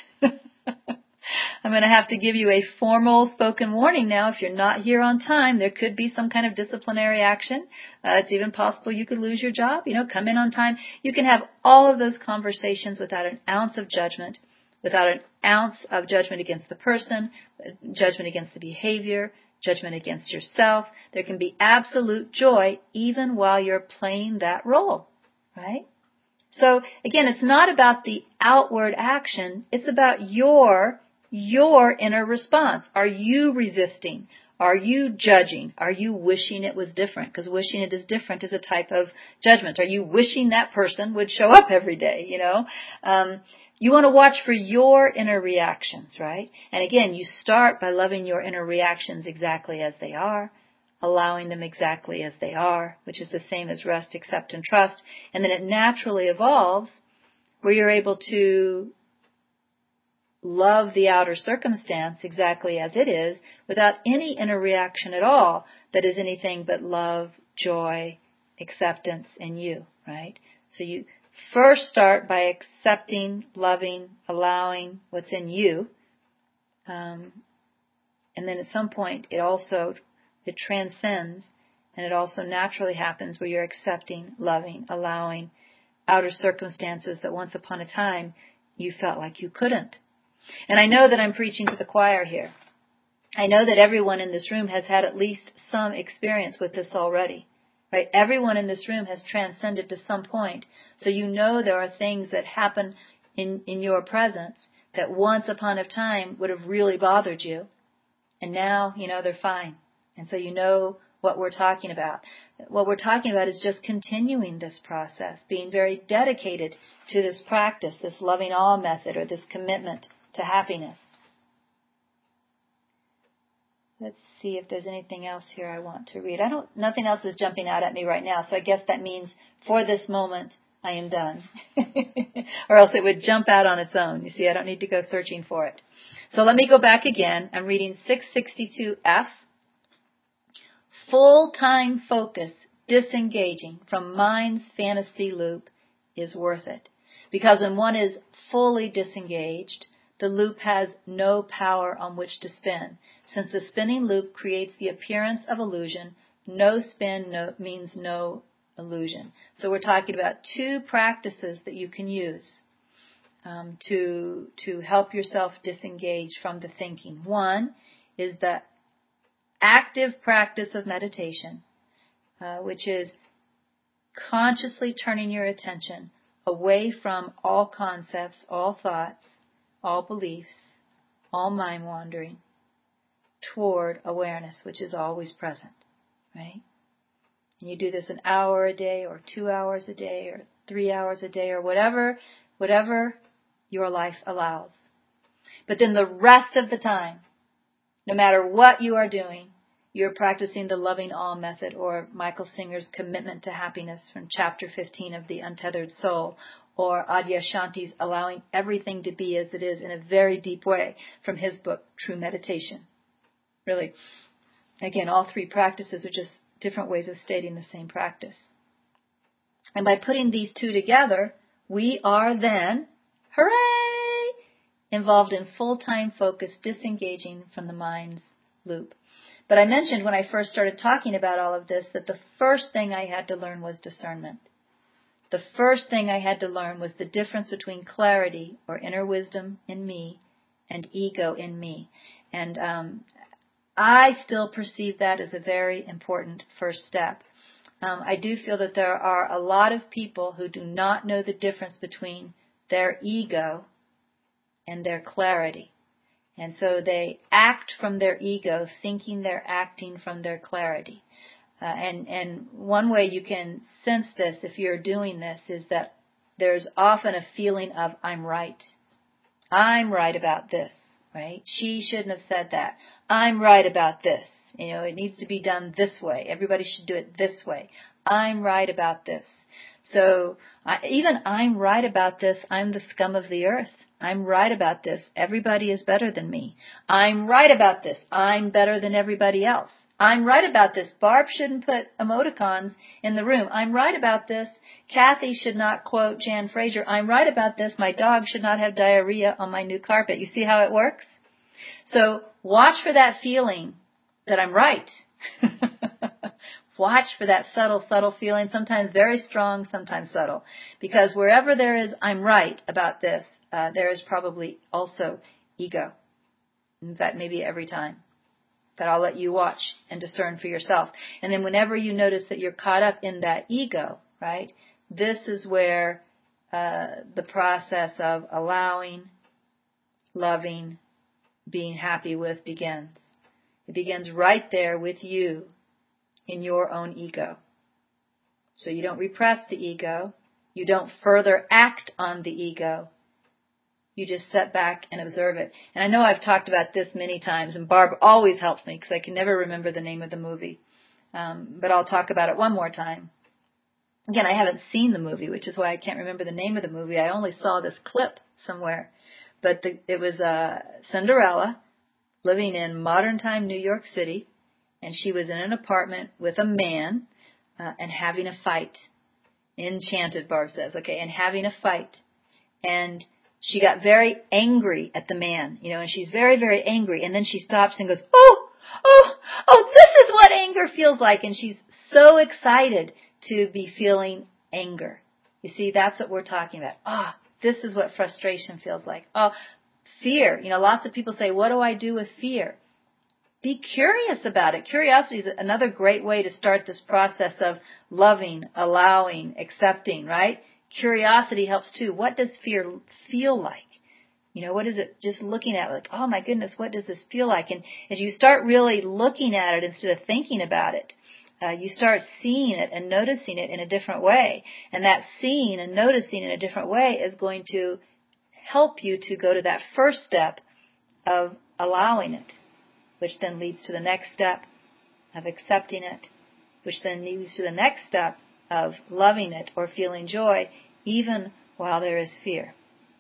I'm going to have to give you a formal spoken warning now. If you're not here on time, there could be some kind of disciplinary action. Uh, it's even possible you could lose your job. You know, come in on time. You can have all of those conversations without an ounce of judgment, without an ounce of judgment against the person, judgment against the behavior, judgment against yourself. There can be absolute joy even while you're playing that role, right? So, again, it's not about the outward action. It's about your your inner response. Are you resisting? Are you judging? Are you wishing it was different? Because wishing it is different is a type of judgment. Are you wishing that person would show up every day, you know? Um, you want to watch for your inner reactions, right? And again, you start by loving your inner reactions exactly as they are, allowing them exactly as they are, which is the same as rest, accept, and trust. And then it naturally evolves where you're able to love the outer circumstance exactly as it is without any inner reaction at all that is anything but love, joy, acceptance in you, right? So you first start by accepting, loving, allowing what's in you. Um, and then at some point it also, it transcends, and it also naturally happens where you're accepting, loving, allowing outer circumstances that once upon a time you felt like you couldn't. And I know that I'm preaching to the choir here. I know that everyone in this room has had at least some experience with this already, right? Everyone in this room has transcended to some point. So you know there are things that happen in, in your presence that once upon a time would have really bothered you. And now, you know, they're fine. And so you know what we're talking about. What we're talking about is just continuing this process, being very dedicated to this practice, this loving all method, or this commitment to happiness. Let's see if there's anything else here I want to read. I don't, nothing else is jumping out at me right now, so I guess that means for this moment I am done. Or else it would jump out on its own. You see, I don't need to go searching for it. So let me go back again. I'm reading six sixty-two F. Full-time focus, disengaging from mind's fantasy loop is worth it. Because when one is fully disengaged, the loop has no power on which to spin. Since the spinning loop creates the appearance of illusion, no spin no, means no illusion. So we're talking about two practices that you can use um, to, to help yourself disengage from the thinking. One is the active practice of meditation, uh, which is consciously turning your attention away from all concepts, all thoughts, all beliefs, all mind wandering, toward awareness, which is always present, right? And you do this an hour a day, or two hours a day, or three hours a day, or whatever, whatever your life allows. But then the rest of the time, no matter what you are doing, you're practicing the Loving All method, or Michael Singer's Commitment to Happiness from chapter fifteen of The Untethered Soul, or Adyashanti's Allowing Everything to Be as It Is in a very deep way from his book, True Meditation. Really, again, all three practices are just different ways of stating the same practice. And by putting these two together, we are then, hooray, involved in full-time focus, disengaging from the mind's loop. But I mentioned when I first started talking about all of this that the first thing I had to learn was discernment. The first thing I had to learn was the difference between clarity, or inner wisdom in me, and ego in me. And um, I still perceive that as a very important first step. Um, I do feel that there are a lot of people who do not know the difference between their ego and their clarity. And so they act from their ego, thinking they're acting from their clarity. Uh, and, and one way you can sense this if you're doing this is that there's often a feeling of, I'm right. I'm right about this, right? She shouldn't have said that. I'm right about this. You know, it needs to be done this way. Everybody should do it this way. I'm right about this. So I, even I'm right about this, I'm the scum of the earth. I'm right about this. Everybody is better than me. I'm right about this. I'm better than everybody else. I'm right about this. Barb shouldn't put emoticons in the room. I'm right about this. Kathy should not quote Jan Fraser. I'm right about this. My dog should not have diarrhea on my new carpet. You see how it works? So watch for that feeling that I'm right. Watch for that subtle, subtle feeling, sometimes very strong, sometimes subtle. Because wherever there is, I'm right about this, uh, there is probably also ego. In fact, maybe every time. But I'll let you watch and discern for yourself. And then whenever you notice that you're caught up in that ego, right, this is where uh, the process of allowing, loving, being happy with begins. It begins right there with you in your own ego. So you don't repress the ego. You don't further act on the ego. You just sit back and observe it. And I know I've talked about this many times, and Barb always helps me because I can never remember the name of the movie. Um, but I'll talk about it one more time. Again, I haven't seen the movie, which is why I can't remember the name of the movie. I only saw this clip somewhere. But the, it was uh, Cinderella living in modern-time New York City, and she was in an apartment with a man uh, and having a fight. Enchanted, Barb says. Okay, and having a fight. And she got very angry at the man, you know, and she's very, very angry. And then she stops and goes, oh, oh, oh, this is what anger feels like. And she's so excited to be feeling anger. You see, that's what we're talking about. Ah, oh, this is what frustration feels like. Oh, fear. You know, lots of people say, what do I do with fear? Be curious about it. Curiosity is another great way to start this process of loving, allowing, accepting, right? Curiosity helps too. What does fear feel like? You know, what is it just looking at it like, oh my goodness, what does this feel like? And as you start really looking at it instead of thinking about it, uh, you start seeing it and noticing it in a different way. And that seeing and noticing in a different way is going to help you to go to that first step of allowing it, which then leads to the next step of accepting it, which then leads to the next step of loving it or feeling joy, even while there is fear.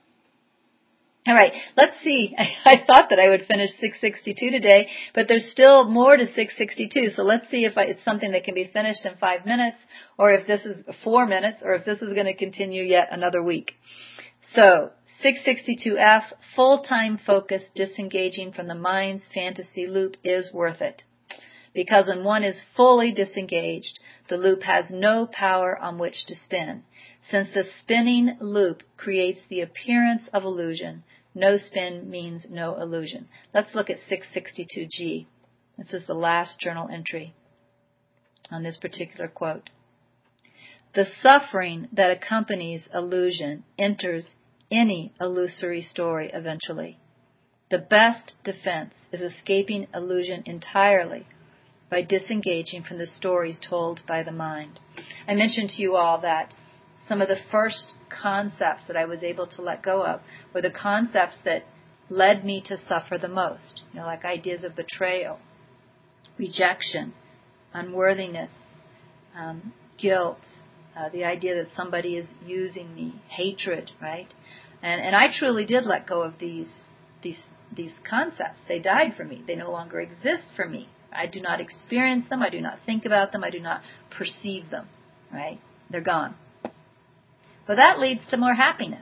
All right, let's see. I, I thought that I would finish six sixty-two today, but there's still more to six sixty-two. So let's see if I, it's something that can be finished in five minutes, or if this is four minutes, or if this is going to continue yet another week. So six sixty-two F, full-time focus, disengaging from the mind's fantasy loop is worth it. Because when one is fully disengaged, the loop has no power on which to spin. Since the spinning loop creates the appearance of illusion, no spin means no illusion. Let's look at six sixty-two G. This is the last journal entry on this particular quote. The suffering that accompanies illusion enters any illusory story eventually. The best defense is escaping illusion entirely by disengaging from the stories told by the mind. I mentioned to you all that some of the first concepts that I was able to let go of were the concepts that led me to suffer the most. You know, like ideas of betrayal, rejection, unworthiness, um, guilt, uh, the idea that somebody is using me, hatred, right? And and I truly did let go of these these these concepts. They died for me. They no longer exist for me. I do not experience them. I do not think about them. I do not perceive them, right? They're gone. But that leads to more happiness.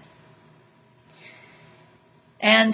And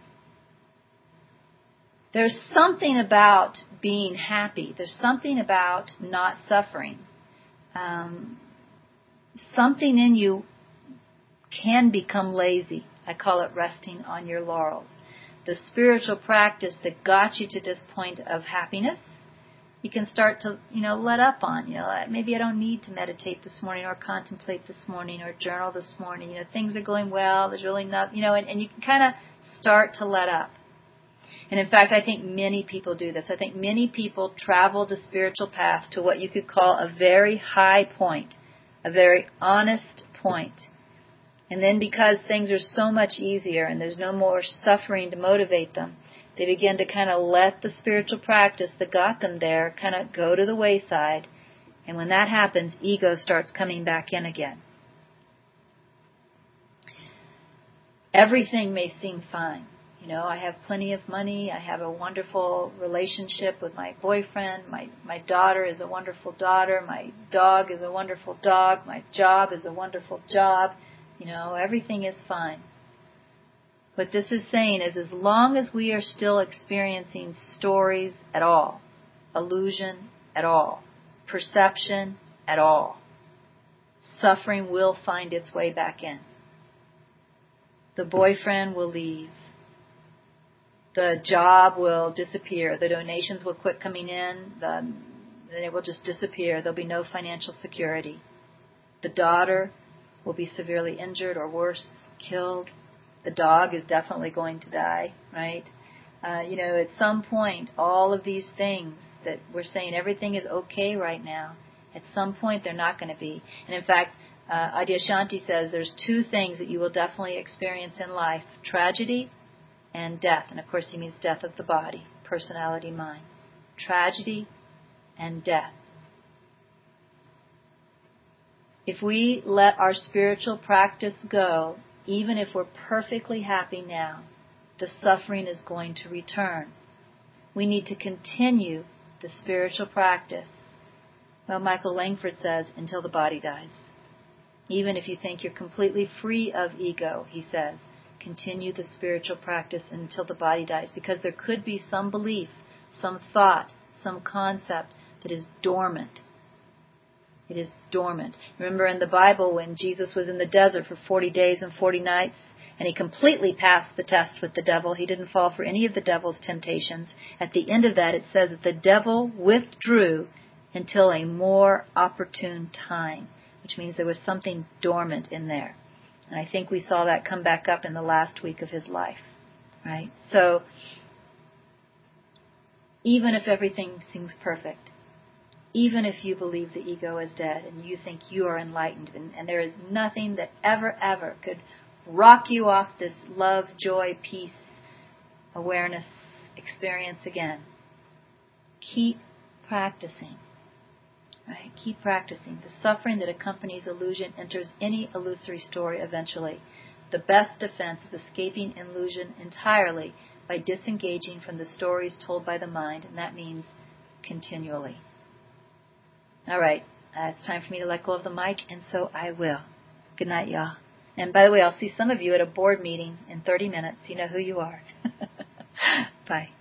there's something about being happy. There's something about not suffering. Um, something in you can become lazy. I call it resting on your laurels. The spiritual practice that got you to this point of happiness, you can start to, you know, let up on. You know, maybe I don't need to meditate this morning or contemplate this morning or journal this morning. You know, things are going well. There's really not, you know, and, and you can kind of start to let up. And in fact, I think many people do this. I think many people travel the spiritual path to what you could call a very high point, a very honest point. And then because things are so much easier and there's no more suffering to motivate them, they begin to kind of let the spiritual practice that got them there kind of go to the wayside. And when that happens, ego starts coming back in again. Everything may seem fine. You know, I have plenty of money. I have a wonderful relationship with my boyfriend. My, my daughter is a wonderful daughter. My dog is a wonderful dog. My job is a wonderful job. You know, everything is fine. What this is saying is as long as we are still experiencing stories at all, illusion at all, perception at all, suffering will find its way back in. The boyfriend will leave. The job will disappear. The donations will quit coming in. The, they will just disappear. There'll be no financial security. The daughter will be severely injured or worse, killed. The dog is definitely going to die, right? Uh, you know, at some point, all of these things that we're saying everything is okay right now, at some point they're not going to be. And in fact, uh, Adyashanti says there's two things that you will definitely experience in life, tragedy and death. And of course he means death of the body, personality, mind. Tragedy and death. If we let our spiritual practice go, even if we're perfectly happy now, the suffering is going to return. We need to continue the spiritual practice. Well, Michael Langford says, until the body dies. Even if you think you're completely free of ego, he says, continue the spiritual practice until the body dies, because there could be some belief, some thought, some concept that is dormant. It is dormant. Remember in the Bible when Jesus was in the desert for forty days and forty nights, and he completely passed the test with the devil. He didn't fall for any of the devil's temptations. At the end of that, it says that the devil withdrew until a more opportune time, which means there was something dormant in there. And I think we saw that come back up in the last week of his life, right? So, even if everything seems perfect, even if you believe the ego is dead and you think you are enlightened and, and there is nothing that ever, ever could rock you off this love, joy, peace, awareness experience again, keep practicing. Right? Keep practicing. The suffering that accompanies illusion enters any illusory story eventually. The best defense is escaping illusion entirely by disengaging from the stories told by the mind, and that means continually. All right, uh, it's time for me to let go of the mic, and so I will. Good night, y'all. And by the way, I'll see some of you at a board meeting in thirty minutes. You know who you are. Bye.